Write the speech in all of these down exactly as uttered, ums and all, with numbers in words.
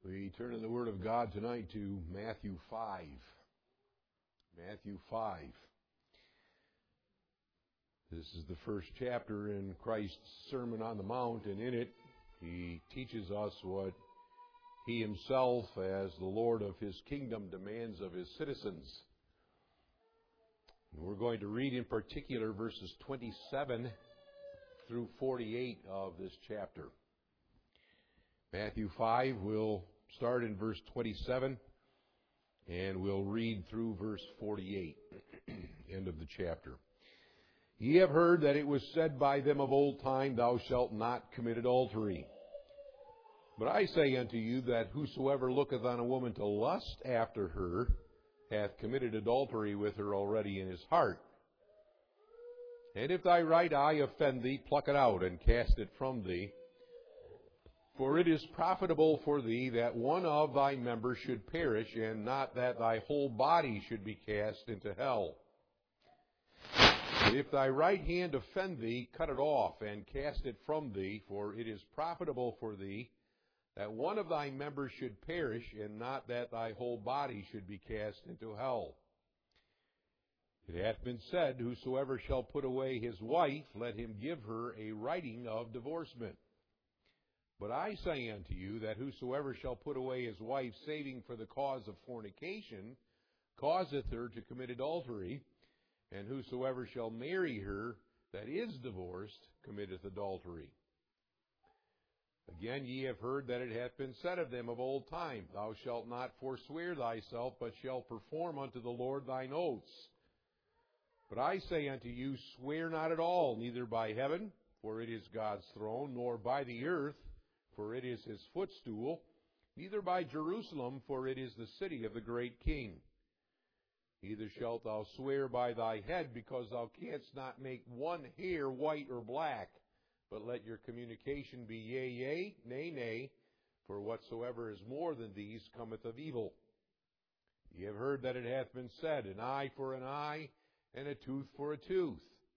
We turn in the Word of God tonight to Matthew five. Matthew five. This is the first chapter in Christ's Sermon on the Mount, and in it he teaches us what he himself, as the Lord of his kingdom, demands of his citizens. And we're going to read in particular verses twenty-seven through forty-eight of this chapter. Matthew five, we'll start in verse twenty-seven, and we'll read through verse forty-eight, end of the chapter. Ye have heard that it was said by them of old time, Thou shalt not commit adultery. But I say unto you that whosoever looketh on a woman to lust after her hath committed adultery with her already in his heart. And if thy right eye offend thee, pluck it out, and cast it from thee. For it is profitable for thee that one of thy members should perish, and not that thy whole body should be cast into hell. But if thy right hand offend thee, cut it off, and cast it from thee. For it is profitable for thee that one of thy members should perish, and not that thy whole body should be cast into hell. It hath been said, Whosoever shall put away his wife, let him give her a writing of divorcement. But I say unto you that whosoever shall put away his wife, saving for the cause of fornication, causeth her to commit adultery, and whosoever shall marry her that is divorced committeth adultery. Again, ye have heard that it hath been said of them of old time, Thou shalt not forswear thyself, but shalt perform unto the Lord thine oaths. But I say unto you, swear not at all, neither by heaven, for it is God's throne, nor by the earth, for it is his footstool, neither by Jerusalem, for it is the city of the great King. Neither shalt thou swear by thy head, because thou canst not make one hair white or black. But let your communication be yea, yea, nay, nay, for whatsoever is more than these cometh of evil. Ye have heard that it hath been said, An eye for an eye, and a tooth for a tooth.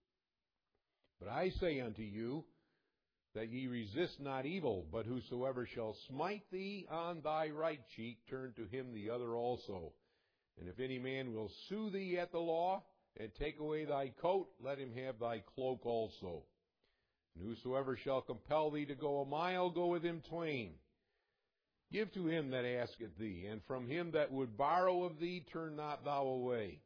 But I say unto you, that ye resist not evil, but whosoever shall smite thee on thy right cheek, turn to him the other also. And if any man will sue thee at the law, and take away thy coat, let him have thy cloak also. And whosoever shall compel thee to go a mile, go with him twain. Give to him that asketh thee, and from him that would borrow of thee, turn not thou away.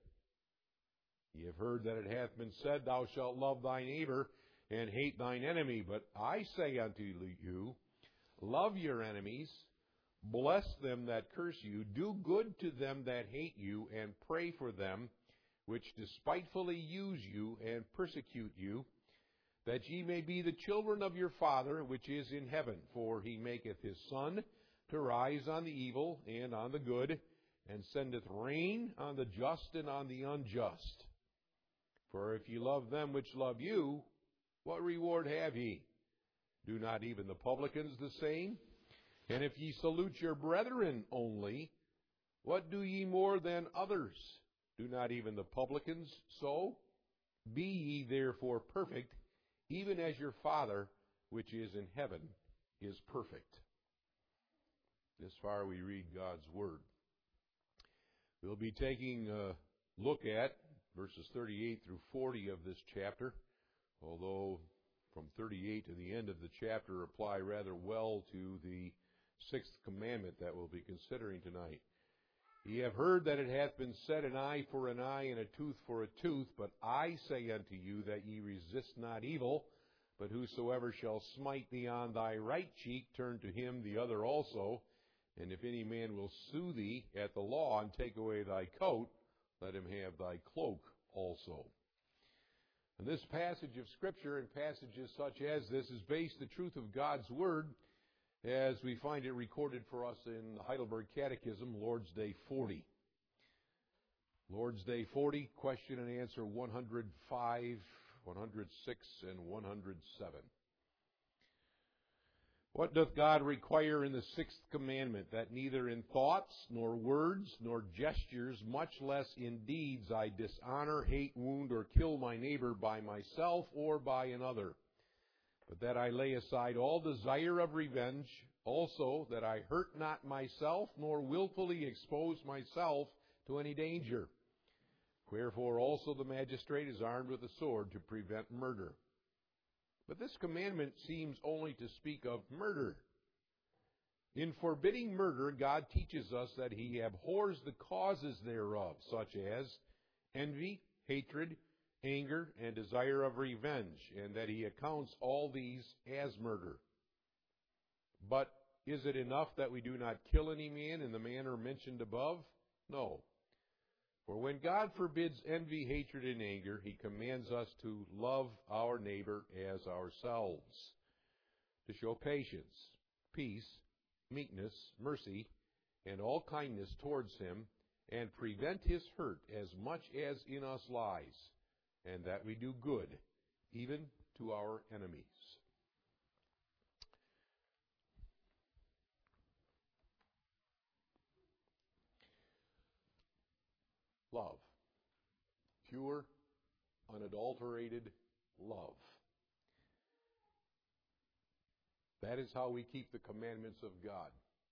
Ye have heard that it hath been said, Thou shalt love thy neighbor, and hate thine enemy. But I say unto you, love your enemies, bless them that curse you, do good to them that hate you, and pray for them which despitefully use you and persecute you, that ye may be the children of your Father which is in heaven. For he maketh his sun to rise on the evil and on the good, and sendeth rain on the just and on the unjust. For if ye love them which love you, what reward have ye? Do not even the publicans the same? And if ye salute your brethren only, what do ye more than others? Do not even the publicans so? Be ye therefore perfect, even as your Father which is in heaven is perfect. This far we read God's Word. We'll be taking a look at verses thirty-eight through forty of this chapter, although from thirty-eight to the end of the chapter apply rather well to the sixth commandment that we'll be considering tonight. Ye have heard that it hath been said, An eye for an eye, and a tooth for a tooth. But I say unto you that ye resist not evil, but whosoever shall smite thee on thy right cheek, turn to him the other also. And if any man will sue thee at the law, and take away thy coat, let him have thy cloak also. And this passage of Scripture and passages such as this is based the truth of God's Word as we find it recorded for us in the Heidelberg Catechism, Lord's Day forty. Lord's Day forty, question and answer one hundred five, one hundred six, and one hundred seven. What doth God require in the sixth commandment? That neither in thoughts, nor words, nor gestures, much less in deeds, I dishonor, hate, wound, or kill my neighbor by myself or by another. But that I lay aside all desire of revenge, also that I hurt not myself, nor willfully expose myself to any danger. Wherefore also the magistrate is armed with a sword to prevent murder. But this commandment seems only to speak of murder. In forbidding murder, God teaches us that He abhors the causes thereof, such as envy, hatred, anger, and desire of revenge, and that He accounts all these as murder. But is it enough that we do not kill any man in the manner mentioned above? No. For when God forbids envy, hatred, and anger, He commands us to love our neighbor as ourselves, to show patience, peace, meekness, mercy, and all kindness towards him, and prevent his hurt as much as in us lies, and that we do good, even to our enemies. Love. Pure, unadulterated love. That is how we keep the commandments of God.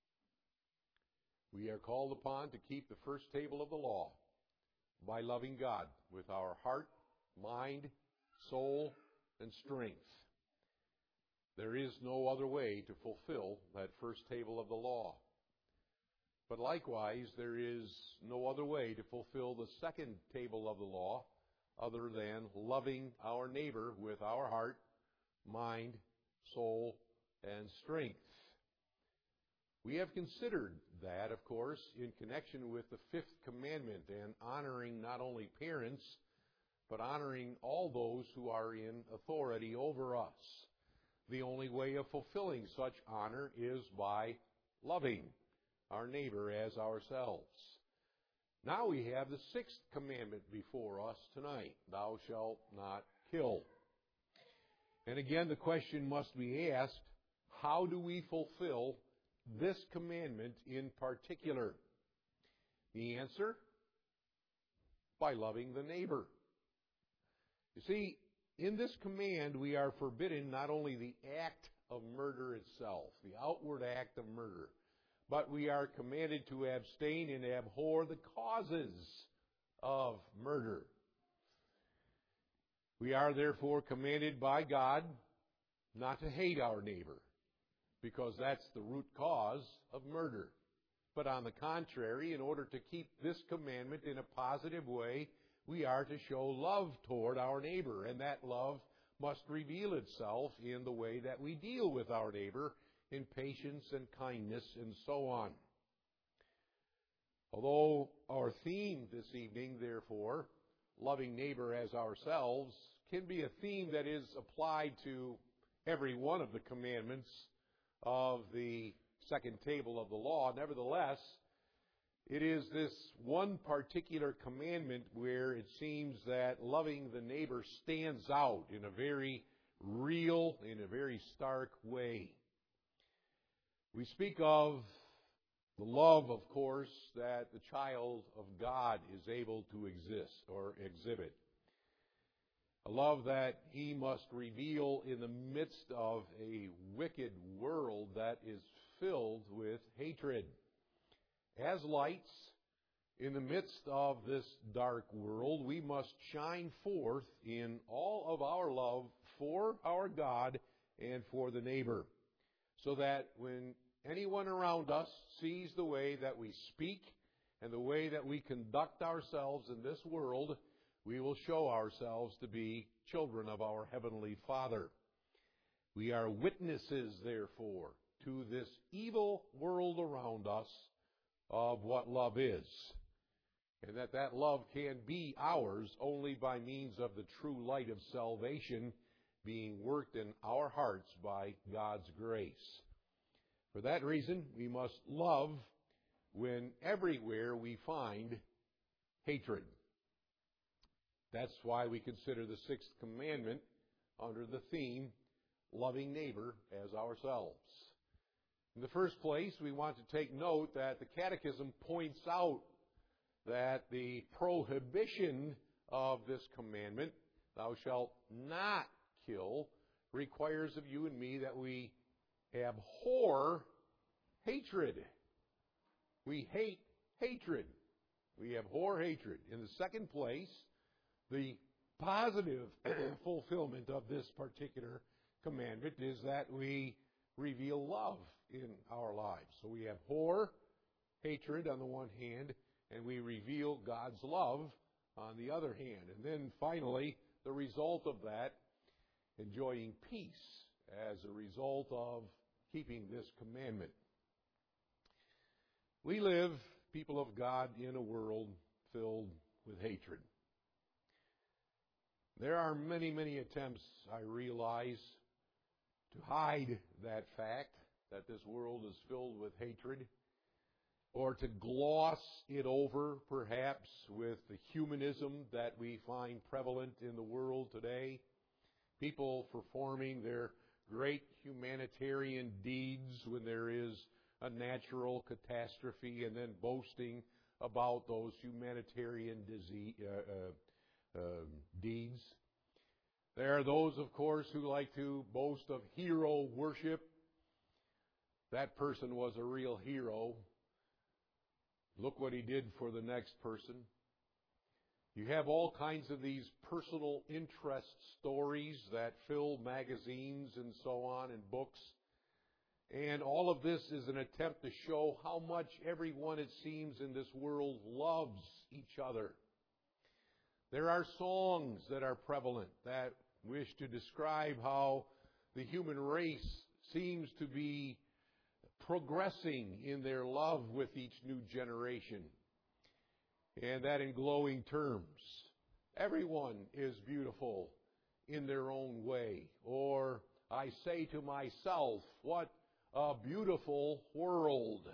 We are called upon to keep the first table of the law by loving God with our heart, mind, soul, and strength. There is no other way to fulfill that first table of the law. But likewise, there is no other way to fulfill the second table of the law other than loving our neighbor with our heart, mind, soul, and strength. We have considered that, of course, in connection with the fifth commandment and honoring not only parents, but honoring all those who are in authority over us. The only way of fulfilling such honor is by loving our neighbor as ourselves. Now we have the sixth commandment before us tonight. Thou shalt not kill. And again, the question must be asked, how do we fulfill this commandment in particular? The answer? By loving the neighbor. You see, in this command we are forbidden not only the act of murder itself, the outward act of murder, but we are commanded to abstain and abhor the causes of murder. We are therefore commanded by God not to hate our neighbor, because that's the root cause of murder. But on the contrary, in order to keep this commandment in a positive way, we are to show love toward our neighbor, and that love must reveal itself in the way that we deal with our neighbor in patience and kindness and so on. Although our theme this evening, therefore, loving neighbor as ourselves, can be a theme that is applied to every one of the commandments of the second table of the law, nevertheless, it is this one particular commandment where it seems that loving the neighbor stands out in a very real, in a very stark way. We speak of the love, of course, that the child of God is able to exist or exhibit. A love that he must reveal in the midst of a wicked world that is filled with hatred. As lights in the midst of this dark world, we must shine forth in all of our love for our God and for the neighbor, so that when anyone around us sees the way that we speak and the way that we conduct ourselves in this world, we will show ourselves to be children of our Heavenly Father. We are witnesses, therefore, to this evil world around us of what love is, and that that love can be ours only by means of the true light of salvation being worked in our hearts by God's grace. For that reason, we must love when everywhere we find hatred. That's why we consider the sixth commandment under the theme, loving neighbor as ourselves. In the first place, we want to take note that the Catechism points out that the prohibition of this commandment, thou shalt not kill, requires of you and me that we abhor hatred. We hate hatred. We abhor hatred. In the second place, the positive fulfillment of this particular commandment is that we reveal love in our lives. So we abhor hatred on the one hand, and we reveal God's love on the other hand. And then finally, the result of that, enjoying peace as a result of keeping this commandment. We live, people of God, in a world filled with hatred. There are many, many attempts, I realize, to hide that fact, that this world is filled with hatred, or to gloss it over, perhaps, with the humanism that we find prevalent in the world today. People performing their great humanitarian deeds when there is a natural catastrophe, and then boasting about those humanitarian disease, uh, uh, uh, deeds. There are those, of course, who like to boast of hero worship. That person was a real hero. Look what he did for the next person. You have all kinds of these personal interest stories that fill magazines and so on and books. And all of this is an attempt to show how much everyone, it seems, in this world loves each other. There are songs that are prevalent that wish to describe how the human race seems to be progressing in their love with each new generation. And that in glowing terms. Everyone is beautiful in their own way. Or, I say to myself, what a beautiful world.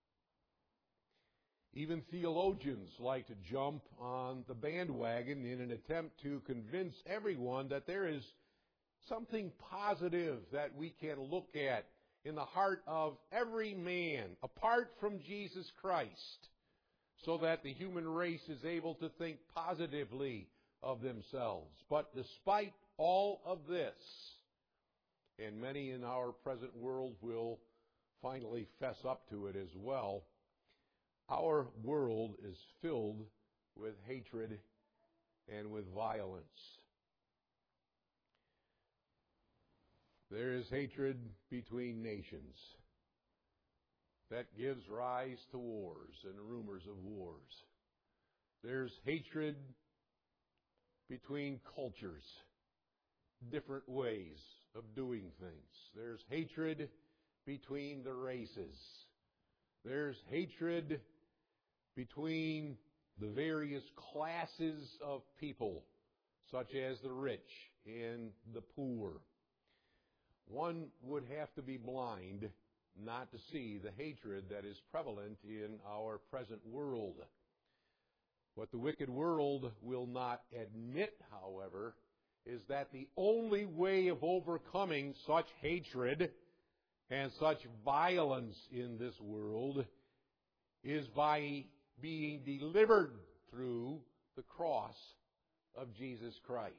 Even theologians like to jump on the bandwagon in an attempt to convince everyone that there is something positive that we can look at in the heart of every man, apart from Jesus Christ, so that the human race is able to think positively of themselves. But despite all of this, and many in our present world will finally fess up to it as well, our world is filled with hatred and with violence. There is hatred between nations that gives rise to wars and rumors of wars. There's hatred between cultures, different ways of doing things. There's hatred between the races. There's hatred between the various classes of people, such as the rich and the poor. One would have to be blind not to see the hatred that is prevalent in our present world. What the wicked world will not admit, however, is that the only way of overcoming such hatred and such violence in this world is by being delivered through the cross of Jesus Christ.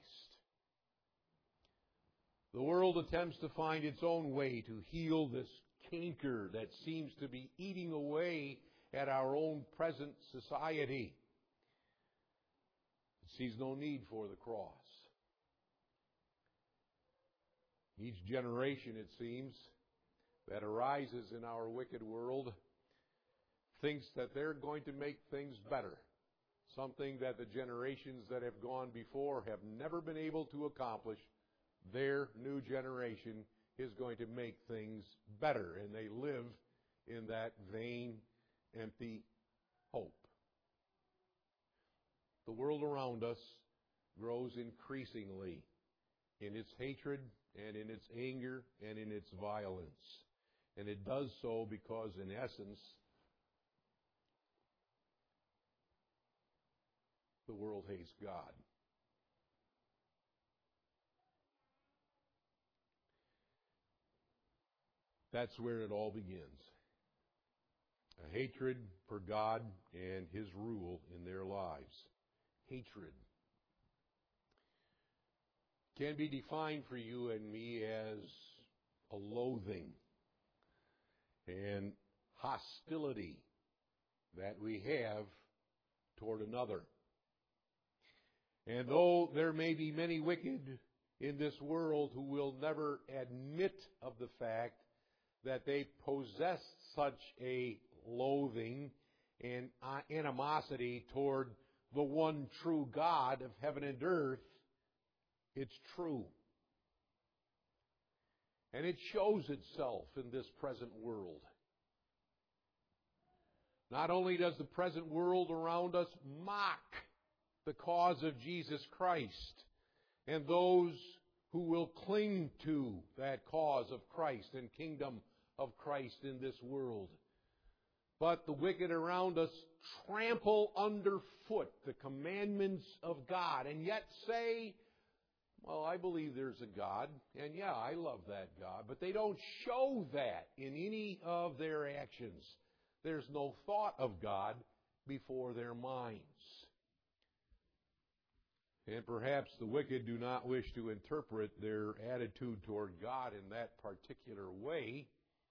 The world attempts to find its own way to heal this canker that seems to be eating away at our own present society. It sees no need for the cross. Each generation, it seems, that arises in our wicked world thinks that they're going to make things better, something that the generations that have gone before have never been able to accomplish. Their new generation is going to make things better, and they live in that vain, empty hope. The world around us grows increasingly in its hatred and in its anger and in its violence. And it does so because, in essence, the world hates God. That's where it all begins. A hatred for God and His rule in their lives. Hatred. can be defined for you and me as a loathing and hostility that we have toward another. And though there may be many wicked in this world who will never admit of the fact that they possess such a loathing and animosity toward the one true God of heaven and earth, it's true. And it shows itself in this present world. Not only does the present world around us mock the cause of Jesus Christ and those who will cling to that cause of Christ and kingdom of Christ in this world, but the wicked around us trample underfoot the commandments of God and yet say, well, I believe there's a God, and yeah, I love that God, but they don't show that in any of their actions. There's no thought of God before their minds. And perhaps the wicked do not wish to interpret their attitude toward God in that particular way.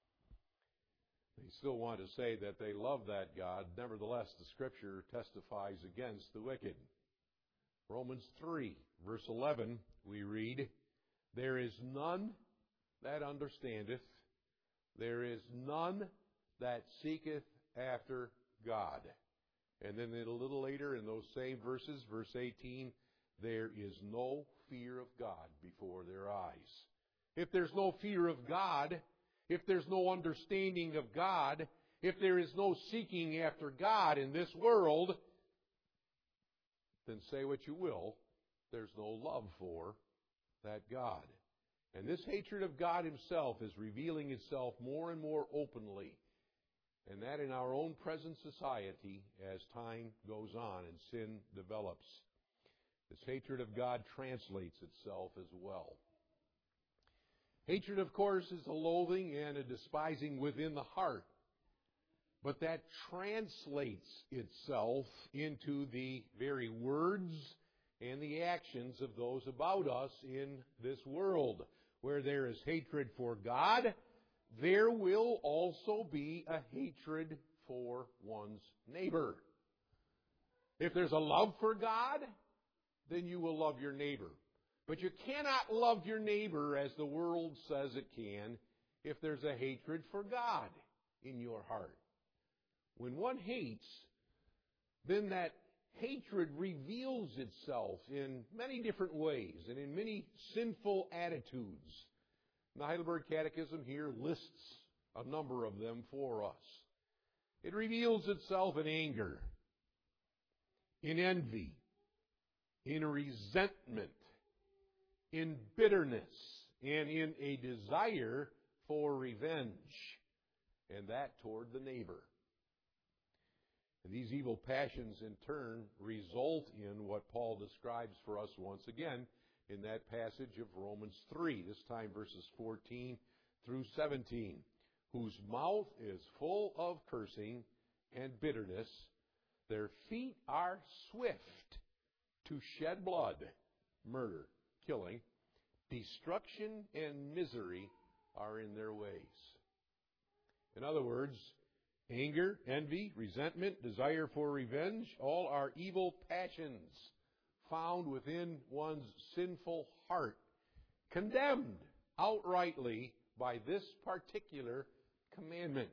They still want to say that they love that God. Nevertheless, the Scripture testifies against the wicked. Romans three, verse eleven, we read, "There is none that understandeth, there is none that seeketh after God." And then a little later in those same verses, verse eighteen, "There is no fear of God before their eyes." If there's no fear of God, if there's no understanding of God, if there is no seeking after God in this world, then say what you will, there's no love for that God. And this hatred of God Himself is revealing itself more and more openly, and that in our own present society as time goes on and sin develops. This hatred of God translates itself as well. Hatred, of course, is a loathing and a despising within the heart. But that translates itself into the very words and the actions of those about us in this world. Where there is hatred for God, there will also be a hatred for one's neighbor. If there's a love for God, then you will love your neighbor. But you cannot love your neighbor as the world says it can if there's a hatred for God in your heart. When one hates, then that hatred reveals itself in many different ways and in many sinful attitudes. The Heidelberg Catechism here lists a number of them for us. It reveals itself in anger, in envy, in resentment, in bitterness, and in a desire for revenge, and that toward the neighbor. And these evil passions, in turn, result in what Paul describes for us once again in that passage of Romans three, this time verses fourteen through seventeen, whose mouth is full of cursing and bitterness, their feet are swift to shed blood, murder, killing, destruction and misery are in their ways. In other words, anger, envy, resentment, desire for revenge, all are evil passions found within one's sinful heart, condemned outrightly by this particular commandment.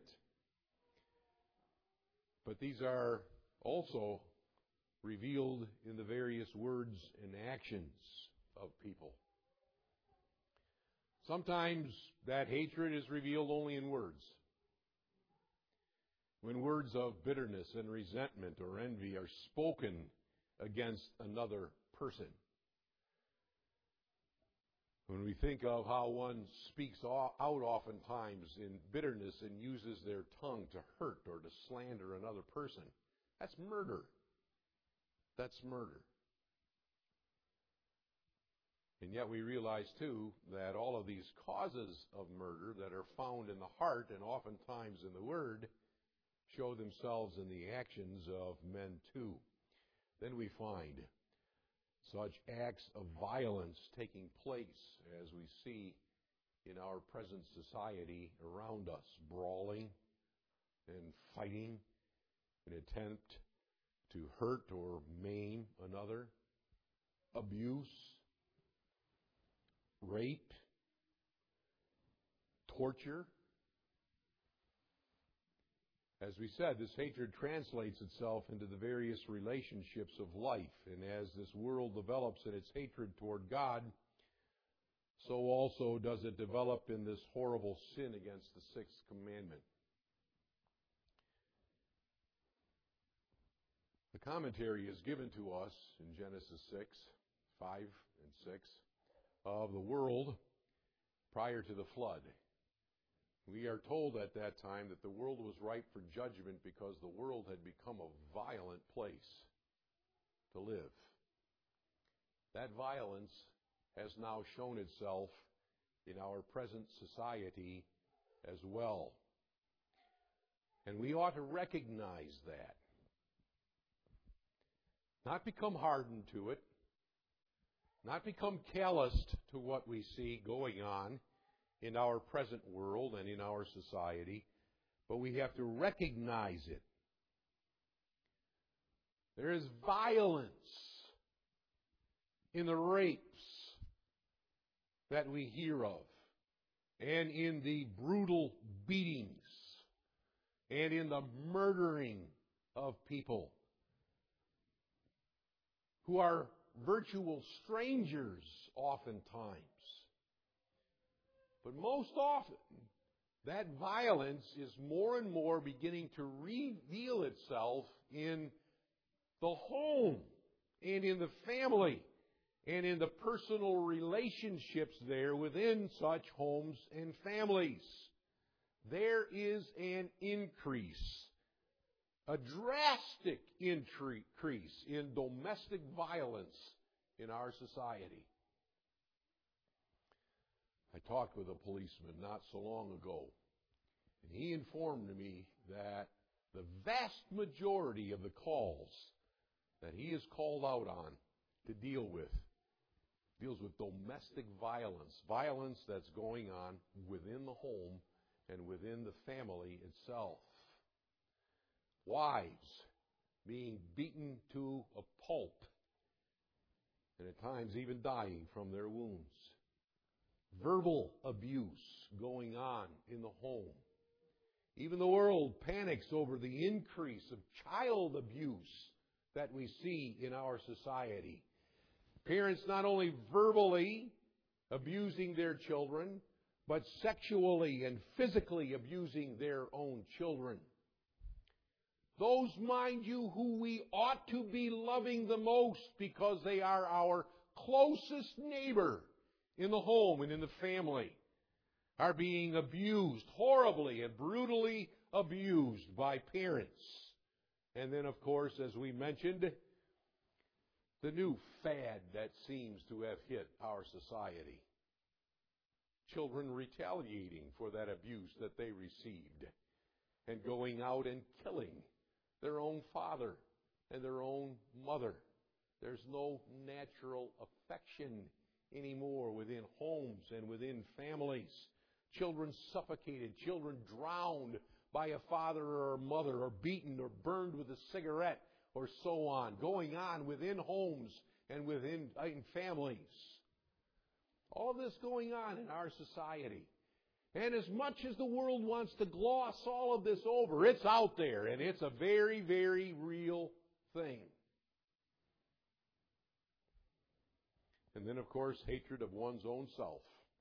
But these are also revealed in the various words and actions of people. Sometimes that hatred is revealed only in words. When words of bitterness and resentment or envy are spoken against another person. When we think of how one speaks out oftentimes in bitterness and uses their tongue to hurt or to slander another person, that's murder. That's murder. And yet we realize, too, that all of these causes of murder that are found in the heart and oftentimes in the word show themselves in the actions of men, too. Then we find such acts of violence taking place as we see in our present society around us, brawling and fighting, an attempt to hurt or maim another, abuse, rape, torture. As we said, this hatred translates itself into the various relationships of life. And as this world develops in its hatred toward God, so also does it develop in this horrible sin against the sixth commandment. The commentary is given to us in Genesis six, five and six, of the world prior to the flood. We are told at that time that the world was ripe for judgment because the world had become a violent place to live. That violence has now shown itself in our present society as well. And we ought to recognize that. Not become hardened to it, not become calloused to what we see going on in our present world and in our society, but we have to recognize it. There is violence in the rapes that we hear of, and in the brutal beatings, and in the murdering of people who are virtual strangers oftentimes. But most often, that violence is more and more beginning to reveal itself in the home and in the family and in the personal relationships there within such homes and families. There is an increase, a drastic increase in domestic violence in our society. I talked with a policeman not so long ago, and he informed me that the vast majority of the calls that he is called out on to deal with deals with domestic violence, violence that's going on within the home and within the family itself. Wives being beaten to a pulp, and at times even dying from their wounds. Verbal abuse going on in the home. Even the world panics over the increase of child abuse that we see in our society. Parents not only verbally abusing their children, but sexually and physically abusing their own children. Those, mind you, who we ought to be loving the most because they are our closest neighbor in the home and in the family, are being abused, horribly and brutally abused by parents. And then, of course, as we mentioned, the new fad that seems to have hit our society. Children retaliating for that abuse that they received and going out and killing their own father and their own mother. There's no natural affection anymore within homes and within families. Children suffocated, children drowned by a father or a mother, or beaten or burned with a cigarette, or so on, going on within homes and within in families. All this going on in our society. And as much as the world wants to gloss all of this over, it's out there, and it's a very, very real thing. And then, of course, hatred of one's own self.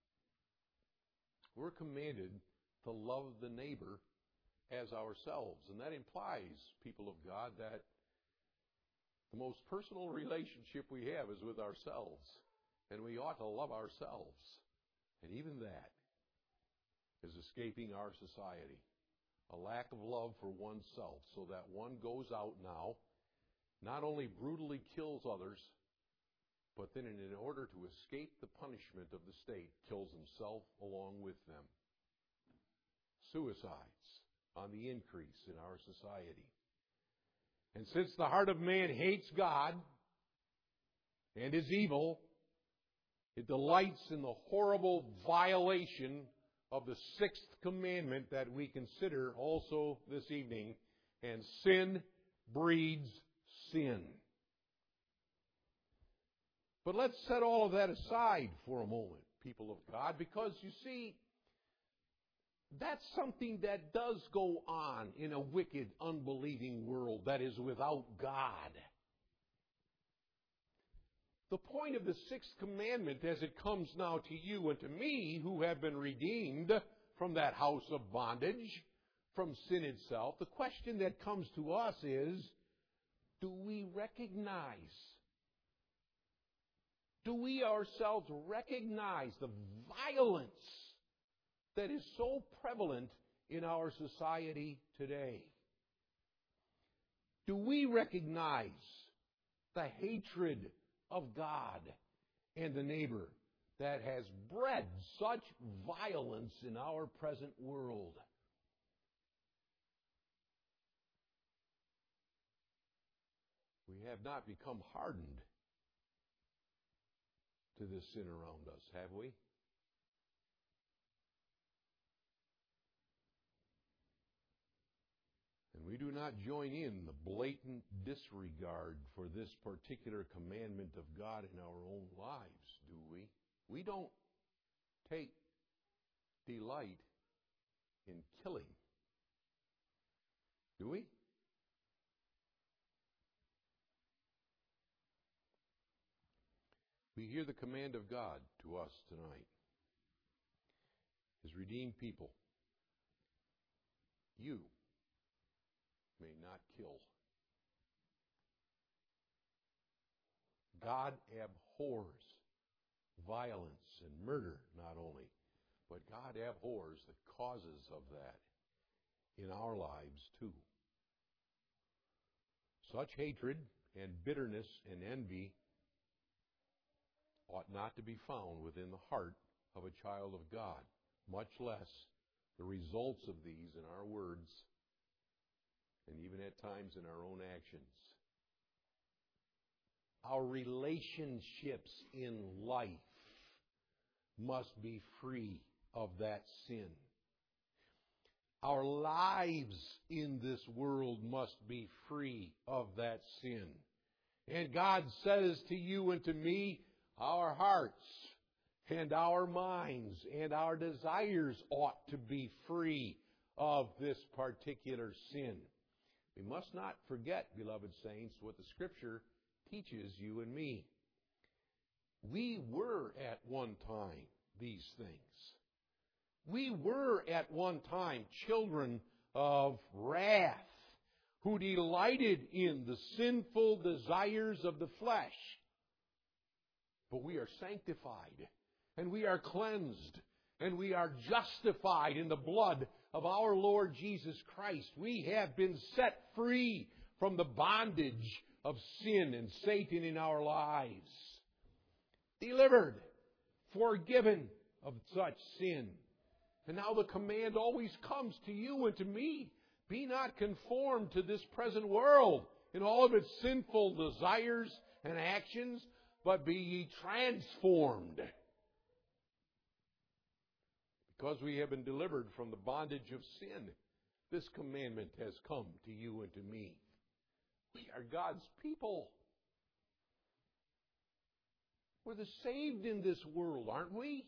We're commanded to love the neighbor as ourselves. And that implies, people of God, that the most personal relationship we have is with ourselves. And we ought to love ourselves. And even that is escaping our society. A lack of love for oneself, so that one goes out now, not only brutally kills others, but then in order to escape the punishment of the state, kills himself along with them. Suicides on the increase in our society. And since the heart of man hates God, and is evil. It delights in the horrible violation of the sixth commandment that we consider also this evening. And sin breeds sin. But let's set all of that aside for a moment, people of God, because you see, that's something that does go on in a wicked, unbelieving world that is without God. The point of the sixth commandment, as it comes now to you and to me, who have been redeemed from that house of bondage, from sin itself, the question that comes to us is, do we recognize, do we ourselves recognize the violence that is so prevalent in our society today? Do we recognize the hatred of God and the neighbor that has bred such violence in our present world? We have not become hardened to this sin around us, have we? And we do not join in the blatant disregard for this particular commandment of God in our own lives, do we? We don't take delight in killing, do we? We hear the command of God to us tonight. His redeemed people, you may not kill. God abhors violence and murder, not only, but God abhors the causes of that in our lives too. Such hatred and bitterness and envy ought not to be found within the heart of a child of God, much less the results of these in our words and even at times in our own actions. Our relationships in life must be free of that sin. Our lives in this world must be free of that sin. And God says to you and to me, our hearts and our minds and our desires ought to be free of this particular sin. We must not forget, beloved saints, what the Scripture teaches you and me. We were at one time these things. We were at one time children of wrath who delighted in the sinful desires of the flesh. But we are sanctified, and we are cleansed, and we are justified in the blood of our Lord Jesus Christ. We have been set free from the bondage of sin and Satan in our lives. Delivered, forgiven of such sin. And now the command always comes to you and to me. Be not conformed to this present world in all of its sinful desires and actions, but be ye transformed. Because we have been delivered from the bondage of sin, this commandment has come to you and to me. We are God's people. We're the saved in this world, aren't we?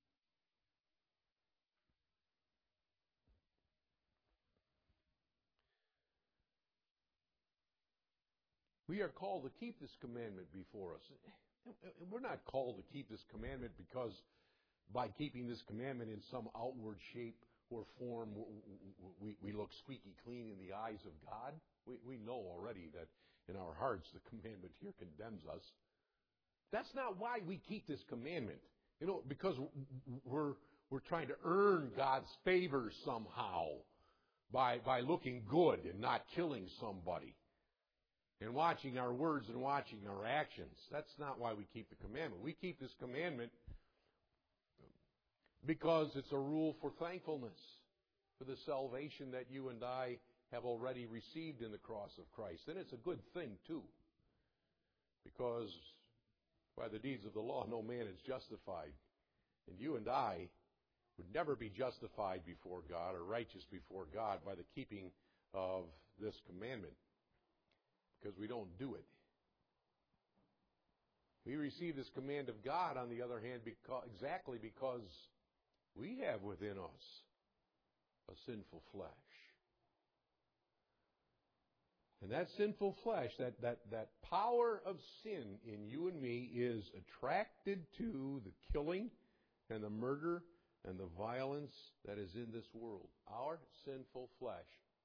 We are called to keep this commandment before us. We're not called to keep this commandment because by keeping this commandment in some outward shape or form, we, we look squeaky clean in the eyes of God. We, we know already that in our hearts the commandment here condemns us. That's not why we keep this commandment. You know, because we're we're trying to earn God's favor somehow by by looking good and not killing somebody. And watching our words and watching our actions. That's not why we keep the commandment. We keep this commandment because it's a rule for thankfulness for the salvation that you and I have already received in the cross of Christ. And it's a good thing, too. Because By the deeds of the law, no man is justified. And you and I would never be justified before God or righteous before God by the keeping of this commandment, because we don't do it. We receive this command of God, on the other hand, because, exactly because we have within us a sinful flesh. And that sinful flesh, that, that, that power of sin in you and me is attracted to the killing and the murder and the violence that is in this world. Our sinful flesh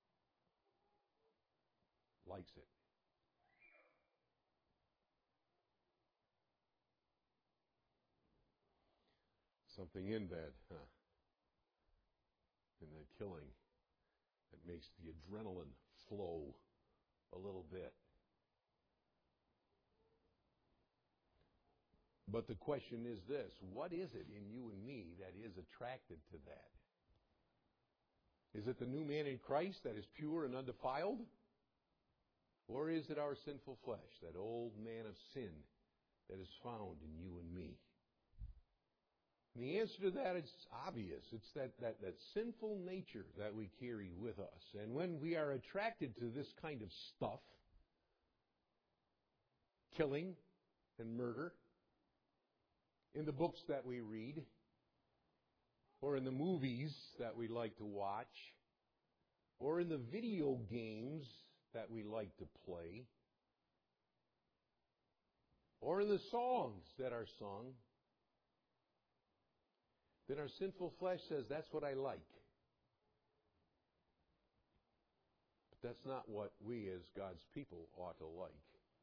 likes it. Something in that, huh? In that killing that makes the adrenaline flow a little bit. But the question is this: what is it in you and me that is attracted to that? Is it the new man in Christ that is pure and undefiled? Or is it our sinful flesh, that old man of sin that is found in you and me? And the answer to that is obvious. It's that, that, that sinful nature that we carry with us. And when we are attracted to this kind of stuff, killing and murder, in the books that we read, or in the movies that we like to watch, or in the video games that we like to play, or in the songs that are sung, then our sinful flesh says, that's what I like. But that's not what we as God's people ought to like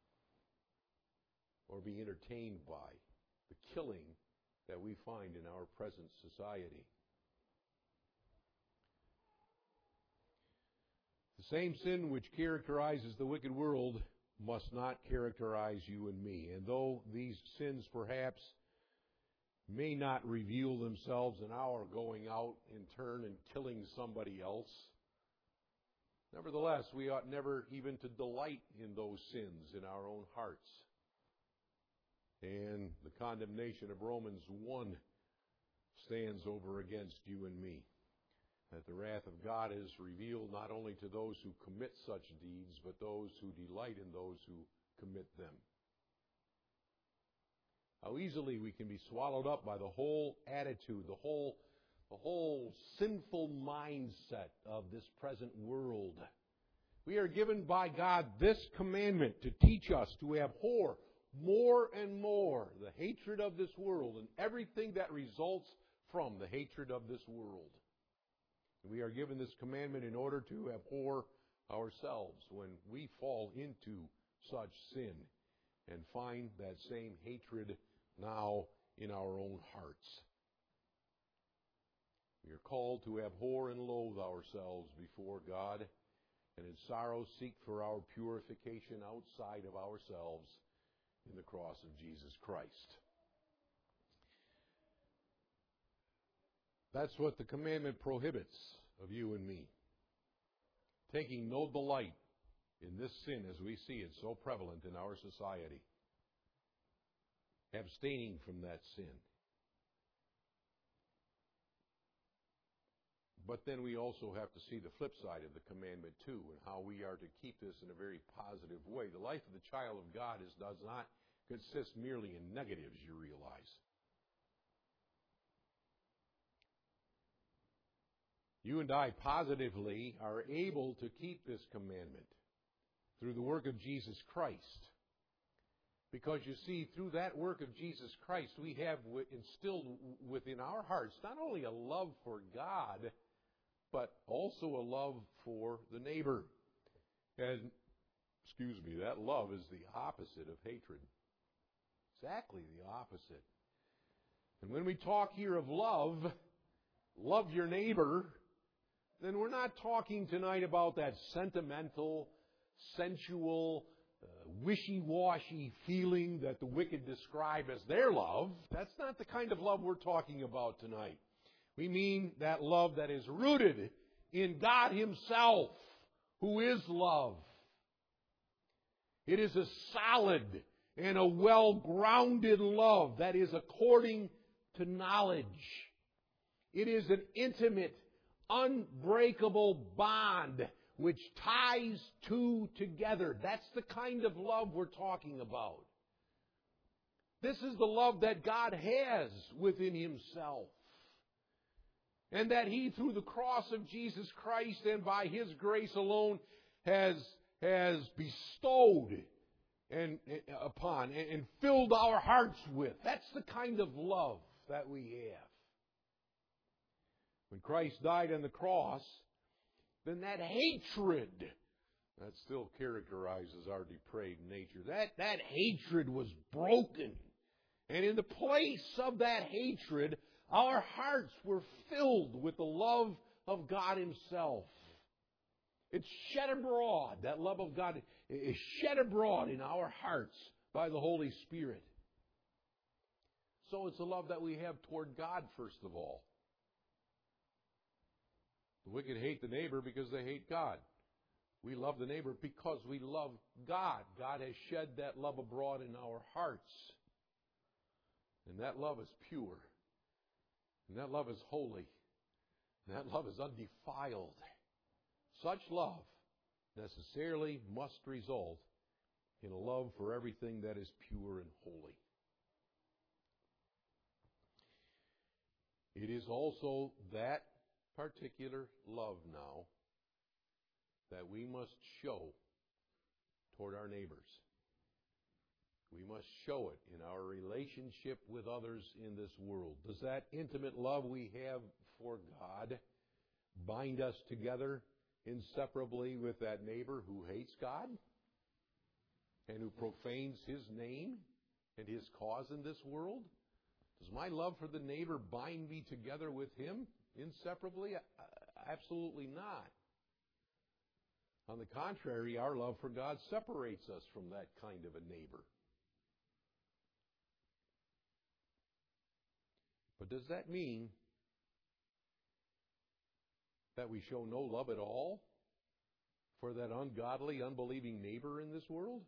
or be entertained by, the killing that we find in our present society. The same sin which characterizes the wicked world must not characterize you and me. And though these sins perhaps may not reveal themselves in our going out in turn and killing somebody else, nevertheless, we ought never even to delight in those sins in our own hearts. And the condemnation of Romans one stands over against you and me, that the wrath of God is revealed not only to those who commit such deeds, but those who delight in those who commit them. How easily we can be swallowed up by the whole attitude, the whole, the whole sinful mindset of this present world. We are given by God this commandment to teach us to abhor more and more the hatred of this world and everything that results from the hatred of this world. We are given this commandment in order to abhor ourselves when we fall into such sin and find that same hatred now in our own hearts. We are called to abhor and loathe ourselves before God, and in sorrow seek for our purification outside of ourselves in the cross of Jesus Christ. That's what the commandment prohibits of you and me. Taking no delight in this sin as we see it so prevalent in our society. Abstaining from that sin. But then we also have to see the flip side of the commandment too, and how we are to keep this in a very positive way. The life of the child of God is, does not consist merely in negatives, you realize. You and I positively are able to keep this commandment through the work of Jesus Christ. Because you see, through that work of Jesus Christ, we have instilled within our hearts not only a love for God, but also a love for the neighbor. And, excuse me, that love is the opposite of hatred. Exactly the opposite. And when we talk here of love, love your neighbor, then we're not talking tonight about that sentimental, sensual, uh, wishy-washy feeling that the wicked describe as their love. That's not the kind of love we're talking about tonight. We mean that love that is rooted in God Himself, who is love. It is a solid and a well-grounded love that is according to knowledge. It is an intimate, unbreakable bond which ties two together. That's the kind of love we're talking about. This is the love that God has within Himself. And that He, through the cross of Jesus Christ and by His grace alone, has, has bestowed and, upon and filled our hearts with. That's the kind of love that we have. When Christ died on the cross, then that hatred, that still characterizes our depraved nature, that, that hatred was broken. And in the place of that hatred, our hearts were filled with the love of God Himself. It's shed abroad. That love of God is shed abroad in our hearts by the Holy Spirit. So it's a love that we have toward God, first of all. The wicked hate the neighbor because they hate God. We love the neighbor because we love God. God has shed that love abroad in our hearts. And that love is pure. And that love is holy. And that love is undefiled. Such love necessarily must result in a love for everything that is pure and holy. It is also that particular love now that we must show toward our neighbors. We must show it in our relationship with others in this world. Does that intimate love we have for God bind us together inseparably with that neighbor who hates God and who profanes His name and His cause in this world? Does my love for the neighbor bind me together with him inseparably? Absolutely not. On the contrary, our love for God separates us from that kind of a neighbor. But does that mean that we show no love at all for that ungodly, unbelieving neighbor in this world?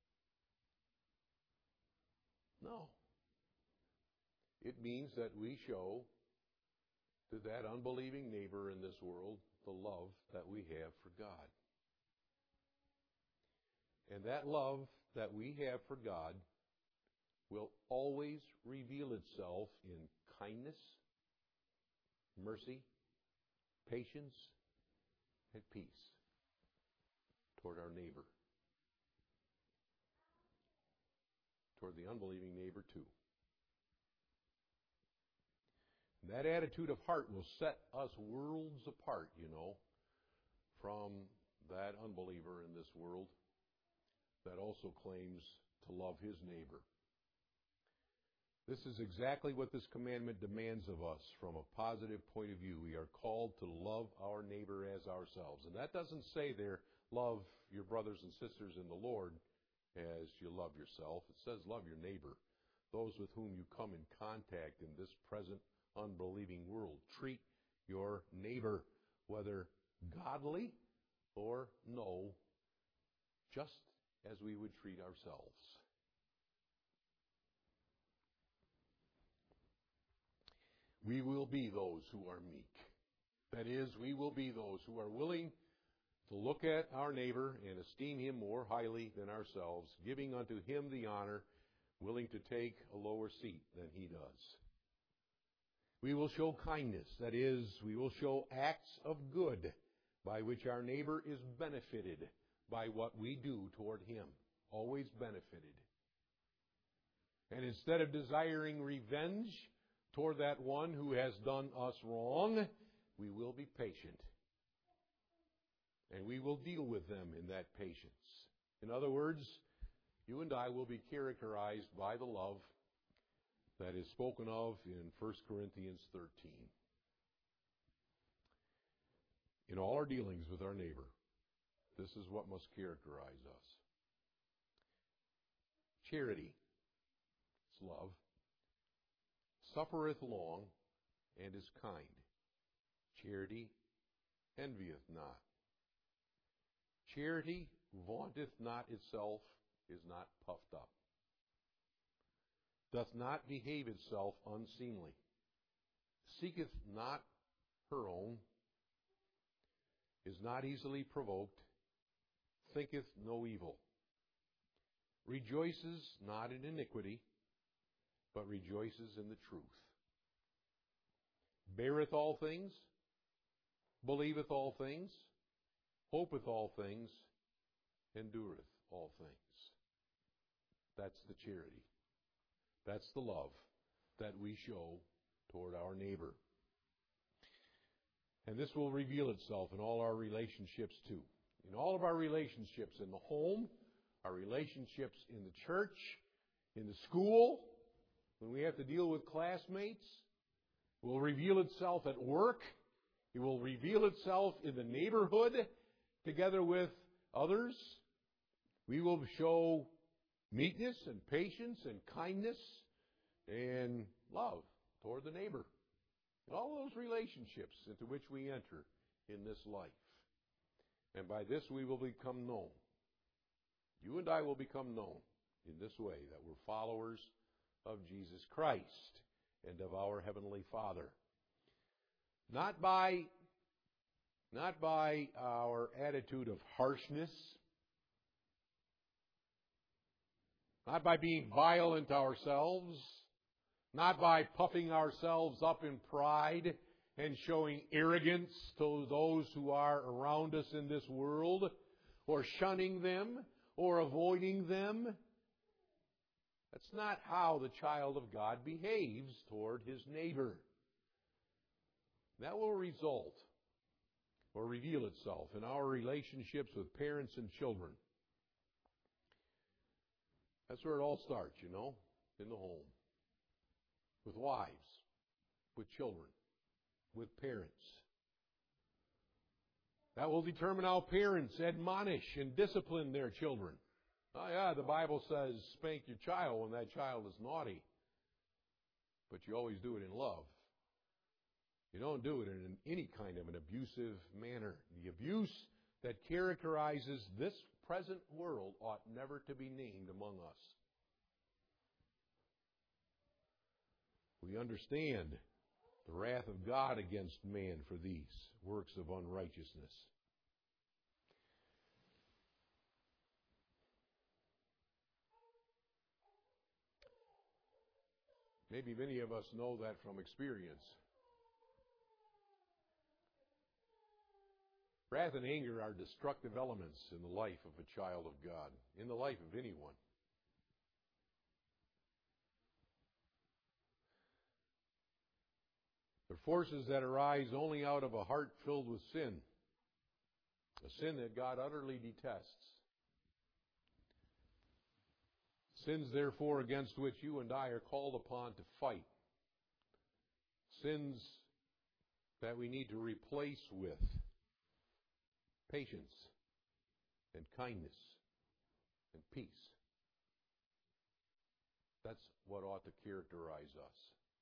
No. It means that we show to that unbelieving neighbor in this world the love that we have for God. And that love that we have for God will always reveal itself in kindness, mercy, patience, and peace toward our neighbor. Toward the unbelieving neighbor too. And that attitude of heart will set us worlds apart, you know, from that unbeliever in this world that also claims to love his neighbor. This is exactly what this commandment demands of us from a positive point of view. We are called to love our neighbor as ourselves. And that doesn't say there, love your brothers and sisters in the Lord as you love yourself. It says love your neighbor, those with whom you come in contact in this present unbelieving world. Treat your neighbor, whether godly or no, just as we would treat ourselves. We will be those who are meek. That is, we will be those who are willing to look at our neighbor and esteem him more highly than ourselves, giving unto him the honor, willing to take a lower seat than he does. We will show kindness. That is, we will show acts of good by which our neighbor is benefited by what we do toward him. Always benefited. And instead of desiring revenge toward that one who has done us wrong, we will be patient. And we will deal with them in that patience. In other words, you and I will be characterized by the love that is spoken of in First Corinthians thirteen. In all our dealings with our neighbor, this is what must characterize us. Charity, it's love, suffereth long, and is kind. Charity envieth not. Charity vaunteth not itself, is not puffed up. doth not behave itself unseemly, seeketh not her own, is not easily provoked, thinketh no evil, rejoices not in iniquity, but rejoices in the truth, beareth all things, believeth all things, hopeth all things, endureth all things. That's the charity. That's the love that we show toward our neighbor. And this will reveal itself in all our relationships too. In all of our relationships in the home, our relationships in the church, in the school, when we have to deal with classmates. It will reveal itself at work. It will reveal itself in the neighborhood together with others. We will show meekness and patience and kindness and love toward the neighbor. In all those relationships into which we enter in this life. And by this we will become known. You and I will become known in this way, that we're followers of Jesus Christ and of our Heavenly Father. Not by, not by our attitude of harshness, not by being violent ourselves, not by puffing ourselves up in pride and showing arrogance to those who are around us in this world, or shunning them, or avoiding them. That's not how the child of God behaves toward his neighbor. That will result or reveal itself in our relationships with parents and children. That's where it all starts, you know, in the home. With wives, with children, with parents. That will determine how parents admonish and discipline their children. Oh yeah, the Bible says spank your child when that child is naughty. But you always do it in love. You don't do it in any kind of an abusive manner. The abuse that characterizes this present world ought never to be named among us. We understand the wrath of God against man for these works of unrighteousness. Maybe many of us know that from experience. Wrath and anger are destructive elements in the life of a child of God, in the life of anyone. They're forces that arise only out of a heart filled with sin, a sin that God utterly detests. Sins, therefore, against which you and I are called upon to fight. Sins that we need to replace with patience and kindness and peace. That's what ought to characterize us.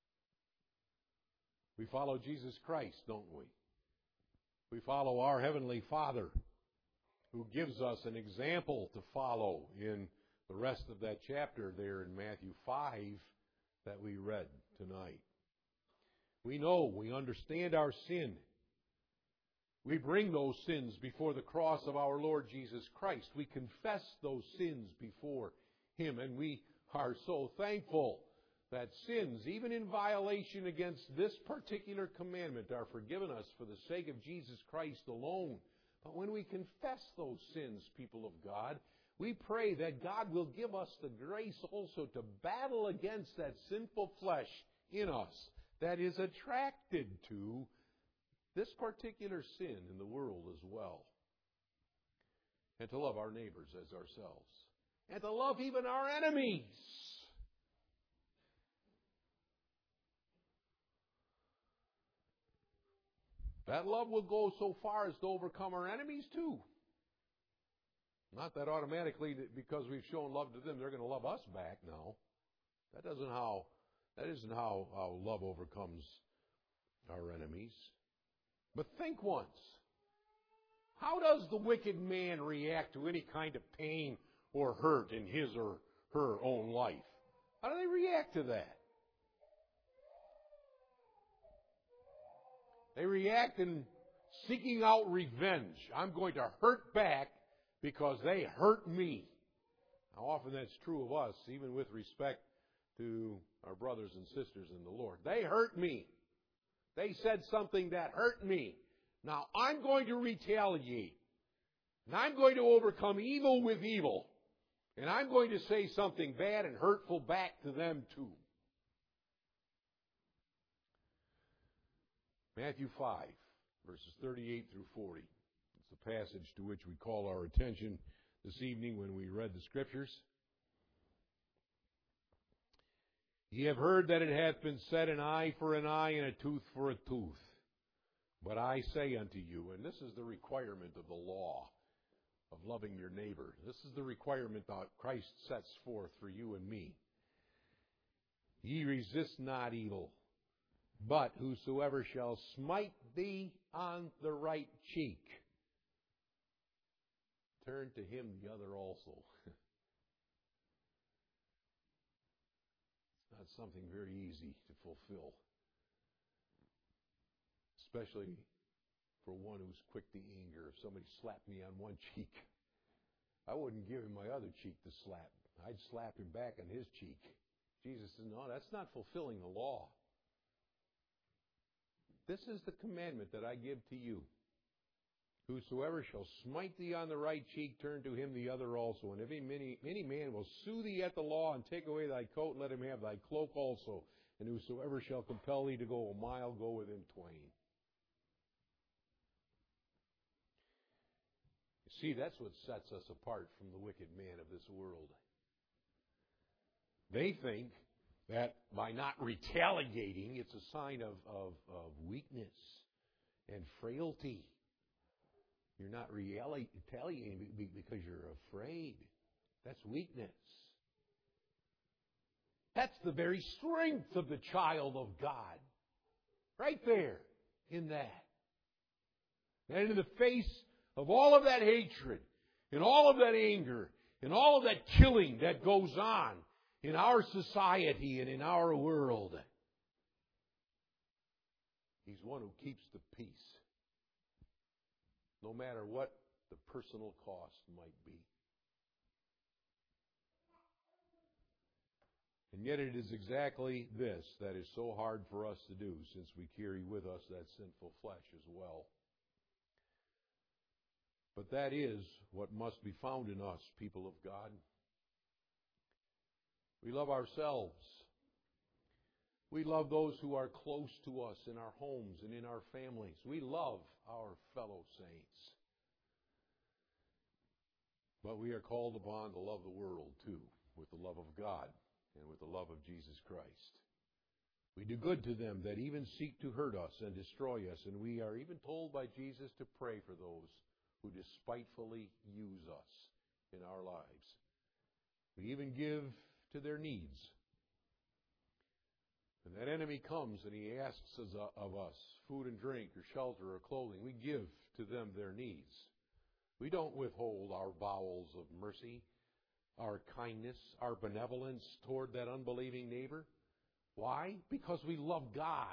We follow Jesus Christ, don't we? We follow our Heavenly Father, who gives us an example to follow in the rest of that chapter there in Matthew five that we read tonight. We know, we understand our sin. We bring those sins before the cross of our Lord Jesus Christ. We confess those sins before Him, and we are so thankful that sins, even in violation against this particular commandment, are forgiven us for the sake of Jesus Christ alone. But when we confess those sins, people of God, we pray that God will give us the grace also to battle against that sinful flesh in us that is attracted to this particular sin in the world as well. And to love our neighbors as ourselves. And to love even our enemies. That love will go so far as to overcome our enemies too. Not that automatically, because we've shown love to them, they're going to love us back. No, that doesn't how. That isn't how, how love overcomes our enemies. But think once: how does the wicked man react to any kind of pain or hurt in his or her own life? How do they react to that? They react in seeking out revenge. I'm going to hurt back because they hurt me. How often that's true of us, even with respect to our brothers and sisters in the Lord. They hurt me. They said something that hurt me. Now I'm going to retaliate. And I'm going to overcome evil with evil. And I'm going to say something bad and hurtful back to them too. Matthew five, verses thirty-eight through forty. It's the passage to which we call our attention this evening when we read the Scriptures. Ye have heard that it hath been said, an eye for an eye and a tooth for a tooth. But I say unto you, and this is the requirement of the law of loving your neighbor. This is the requirement that Christ sets forth for you and me. Ye resist not evil, but whosoever shall smite thee on the right cheek, turn to him the other also. It's not something very easy to fulfill, especially for one who's quick to anger. If somebody slapped me on one cheek, I wouldn't give him my other cheek to slap. I'd slap him back on his cheek. Jesus says, no, that's not fulfilling the law. This is the commandment that I give to you. Whosoever shall smite thee on the right cheek, turn to him the other also. And if any, any man will sue thee at the law and take away thy coat, let him have thy cloak also. And whosoever shall compel thee to go a mile, go with him twain. You see, that's what sets us apart from the wicked man of this world. They think that by not retaliating, it's a sign of, of, of weakness and frailty. You're not retaliating because you're afraid. That's weakness. That's the very strength of the child of God. Right there in that. And in the face of all of that hatred, and all of that anger, and all of that killing that goes on in our society and in our world, He's one who keeps the peace, no matter what the personal cost might be. And yet it is exactly this that is so hard for us to do, since we carry with us that sinful flesh as well. But that is what must be found in us, people of God. We love ourselves. We love those who are close to us in our homes and in our families. We love our fellow saints. But we are called upon to love the world too, with the love of God and with the love of Jesus Christ. We do good to them that even seek to hurt us and destroy us, and we are even told by Jesus to pray for those who despitefully use us in our lives. We even give to their needs. When that enemy comes and he asks of us food and drink or shelter or clothing, we give to them their needs. We don't withhold our bowels of mercy, our kindness, our benevolence toward that unbelieving neighbor. Why? Because we love God.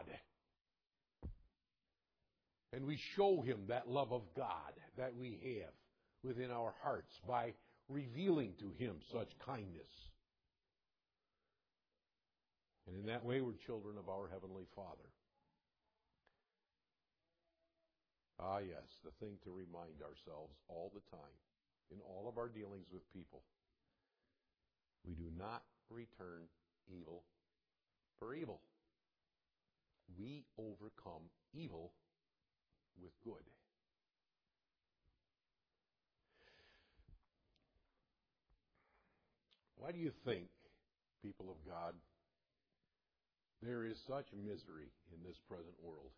And we show him that love of God that we have within our hearts by revealing to him such kindness. And in that way, we're children of our Heavenly Father. Ah, yes, the thing to remind ourselves all the time, in all of our dealings with people, we do not return evil for evil. We overcome evil with good. Why do you think, people of God, there is such misery in this present world?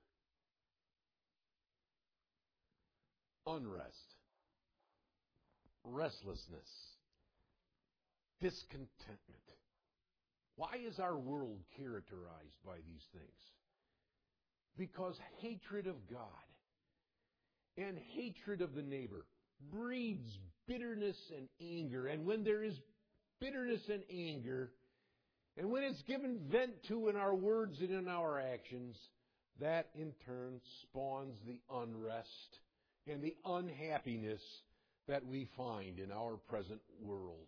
Unrest, restlessness, discontentment. Why is our world characterized by these things? Because hatred of God and hatred of the neighbor breeds bitterness and anger. And when there is bitterness and anger, And when it's given vent to in our words and in our actions, that in turn spawns the unrest and the unhappiness that we find in our present world.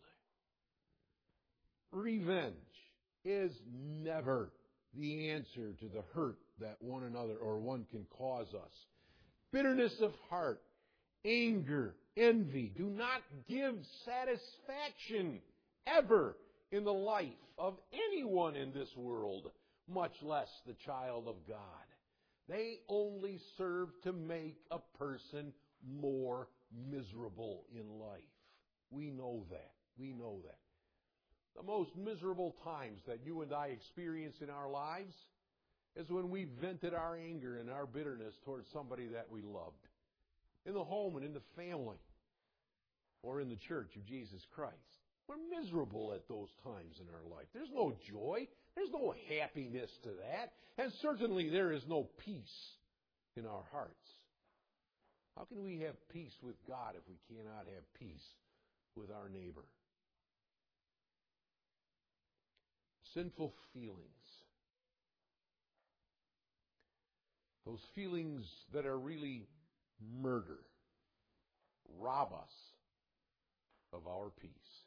Revenge is never the answer to the hurt that one another or one can cause us. Bitterness of heart, anger, envy do not give satisfaction ever in the life of anyone in this world, much less the child of God. They only serve to make a person more miserable in life. We know that. We know that. The most miserable times that you and I experience in our lives is when we vented our anger and our bitterness towards somebody that we loved. In the home and in the family, or in the church of Jesus Christ. We're miserable at those times in our life. There's no joy. There's no happiness to that. And certainly there is no peace in our hearts. How can we have peace with God if we cannot have peace with our neighbor? Sinful feelings. Those feelings that are really murder rob us of our peace.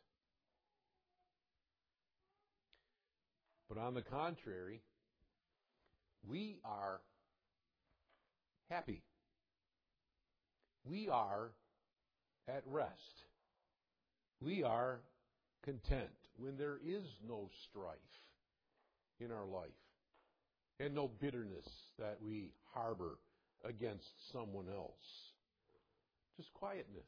But on the contrary, we are happy. We are at rest. We are content when there is no strife in our life and no bitterness that we harbor against someone else. Just quietness.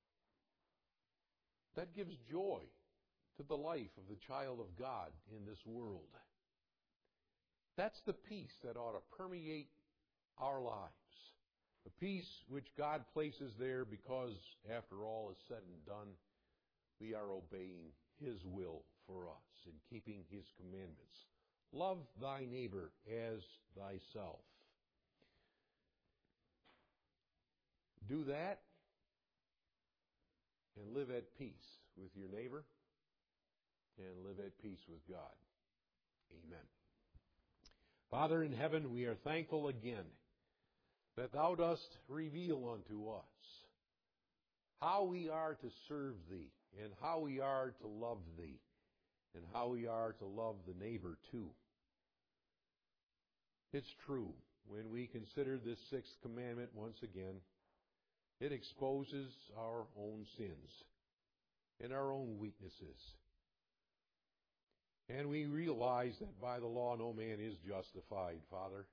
That gives joy to the life of the child of God in this world. That's the peace that ought to permeate our lives. A peace which God places there because, after all is said and done, we are obeying His will for us and keeping His commandments. Love thy neighbor as thyself. Do that and live at peace with your neighbor and live at peace with God. Amen. Father in heaven, we are thankful again that Thou dost reveal unto us how we are to serve Thee and how we are to love Thee and how we are to love the neighbor too. It's true, when we consider this sixth commandment once again, it exposes our own sins and our own weaknesses. And we realize that by the law no man is justified, Father.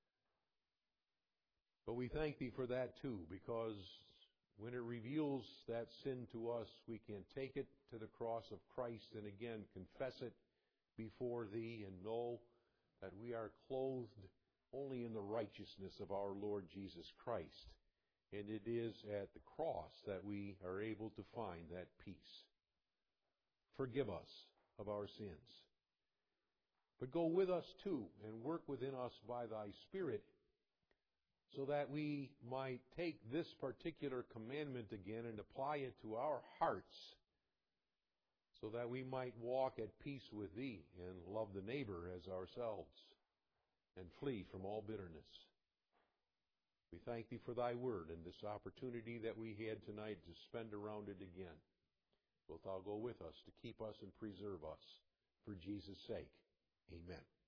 But we thank Thee for that too, because when it reveals that sin to us, we can take it to the cross of Christ and again confess it before Thee and know that we are clothed only in the righteousness of our Lord Jesus Christ. And it is at the cross that we are able to find that peace. Forgive us of our sins. But go with us too and work within us by Thy Spirit so that we might take this particular commandment again and apply it to our hearts so that we might walk at peace with Thee and love the neighbor as ourselves and flee from all bitterness. We thank Thee for Thy word and this opportunity that we had tonight to spend around it again. Wilt Thou go with us to keep us and preserve us for Jesus' sake. Amen.